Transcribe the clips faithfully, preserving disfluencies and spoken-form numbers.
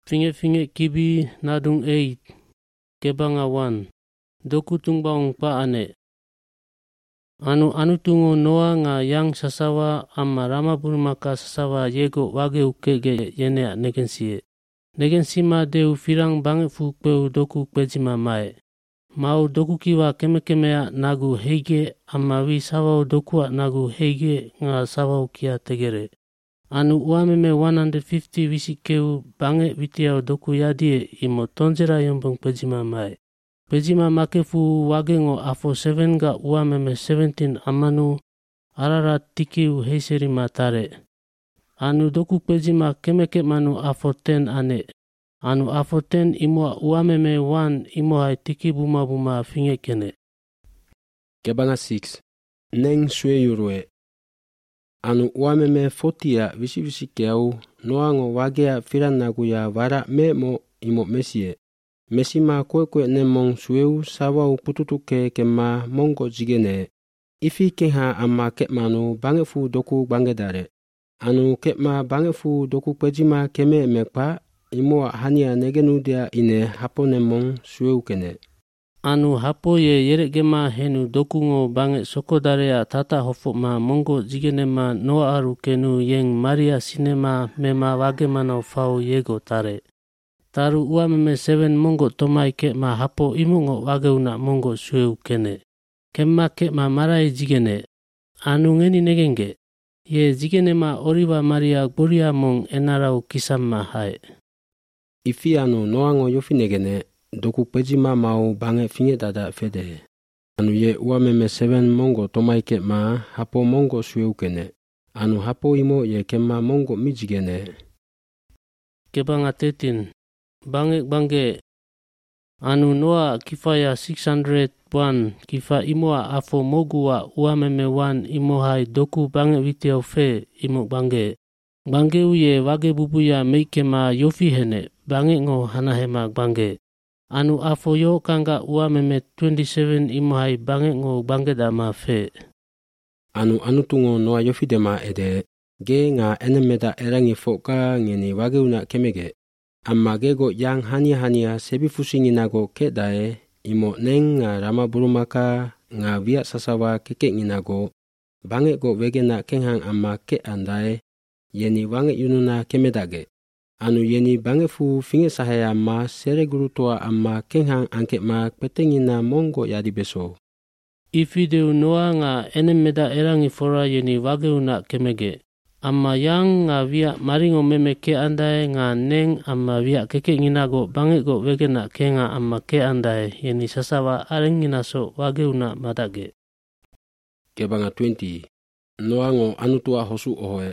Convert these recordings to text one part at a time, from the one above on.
Finge-finge kibi nadung eight. Kebanga one. Doku tungbaung pa ane. Anu anu tungo Noa nga yang sasawa amma rama burmaka sasawa yego wage ukege yenea negensie. Negensima deu firang bange fu kweu doku kwejima mae. Mau doku kiwa keme kemea nagu heige amma wi sawau dokua nagu heige nga sawau kia tegere. Anu uameme one hundred fifty wisikeu bange witiau doku yadie imo tonjera yombong pejima mai. Pejima makefu wagengo afo seven ga uameme seventeen amanu arara tikiu heiseri matare. Anu doku pejima kemeke manu afo ten ane. Anu afo ten imo uameme one imo hai tiki buma buma finge kene. Kebanga six. Neng sue yurue. Anu uameme forty visi visi keau noango wagea firan naguya wara me mo imo mesie. Mesima kwe kwe nemong sueu sawau pututuke kema mongo jigene. Ifi keha amma kemanu bangefu doku bangedare. Anu kema bangefu doku kwejima keme mekpa imo hania negenudia ine hapo nemong sueu kene. Anu hapo ye yeregema henu dokungo bange sokodarea tata hofoma mongo jigenema Noa aru kenu yeng Maria sinema mema wagemano fau yego tare. Taru uameme seven mongo tomai ke ma hapo imungo wageuna mongo sueu kene. Kemma ke ma marai jigene. Anu ngeni negenge. Ye jigenema oriwa Maria Gloria mong enarau kisamma hai. Ifi anu noango yofi negene. Doku pejima mau bange finge dada fede. Anu ye uameme seven mongo tomaike ma hapo mongo sueu kene. Anu hapo imo ye kema mongo mijigene. Kebanga thirteen. Bange bange. Anu Noa kifaya six hundred one kifa imoa afo mogua uameme one imo hai doku bange witiau fe imo bange. Bange uye wage bubuya meikema yofi hene bange ngo hanahema bange. Anu afo yo kanga uameme twenty-seven imo hai bange ngo bange dama fe. Anu anu tungo Noa yofi dema ede. Ge nga enemeda erangi foka ngeni wageuna kemege. Amma gego yang hania hania sebi fusingi nago ke dae. Imo neng nga rama burumaka nga via sasawa keke nginago. Bange go wegena kenghang amma ke andae. Yeni wange yununa kemedage. Anu yeni bange fu finge sahaya amma sere guru toa amma kenghang angke ma petengina mongo yadi beso. Ifideu Noa nga enemeda erangi fora yeni wageuna kemege. Amma yang nga via maringo meme ke andae nga neng amma via keke nginago bange go wegena kenga amma ke andae yeni sasawa arengina so wageuna madage. Kebanga twenty. Noango anu tua hosu ohoe.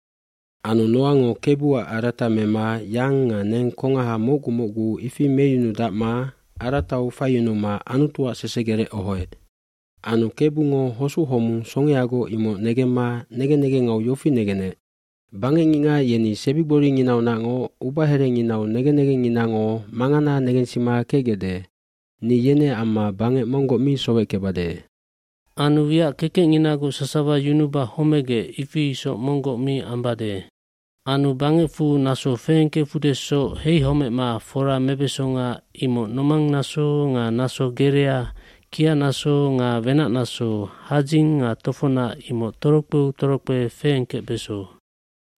Anu noango kebua arata mema yang nga neng kongaha mogu mogu ifi meyunu datma aratau fayunu ma anu tua sesegere ohoe. Anu kebungo hosu homu songeago imo negema nege nege ngau yofi negene. Bange nginga yeni sebibori nginau nango ubahere nginau nege nege nginango mangana negensima kegede. Ni yene amma bange mongo mi sowe kebade. Anu via keke nginago sasawa yunuba homege ifi iso mongo mi ambade. Anu bange fu naso fenke fude so hei home ma fora mebesonga imo nomang naso nga naso gerea. Kia naso nga venak naso hajing nga tofona imo torokpe torokpe fenke beso.